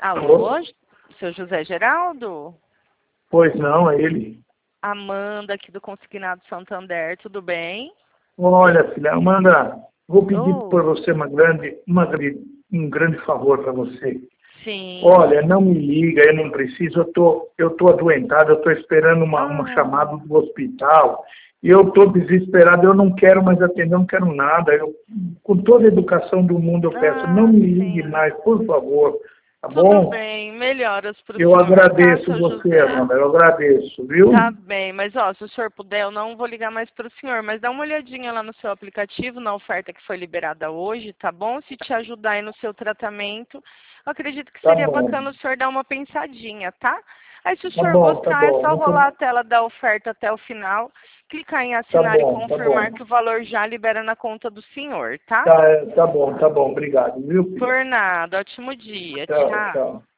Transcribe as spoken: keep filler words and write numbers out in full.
Alô, Alô? seu José Geraldo? Pois não, é ele. Amanda aqui do Consignado Santander, tudo bem? Olha, filha, Amanda, vou pedir Oh, por você uma grande, uma, grande- um grande favor para você. sim. Olha, não me liga, eu não preciso, eu tô, eu tô adoentado, eu tô esperando uma, uma chamada Ah, do hospital, e eu tô desesperado, eu não quero mais atender, eu não quero nada. Eu, com toda a educação do mundo, eu peço, não ah, me ligue sim. mais, por favor, tá Tudo bom? bem, melhoras para o Eu senhor, tá, agradeço seu você, José? Amanda, eu agradeço, viu? Tá bem, mas ó, se o senhor puder, eu não vou ligar mais para o senhor, mas dá uma olhadinha lá no seu aplicativo, na oferta que foi liberada hoje, tá bom? Se te ajudar aí no seu tratamento, eu acredito que Tá seria bom, bacana o senhor dar uma pensadinha, tá? Aí se o tá senhor bom, tá gostar, é bom, só rolar a muito, tela da oferta até o final, clicar em tá assinar e bom, tá confirmar bom. que o valor já libera na conta do senhor, tá? Tá, tá bom, tá bom, obrigado, viu, filha? Por nada, ótimo dia, Tchau, tchau. tchau.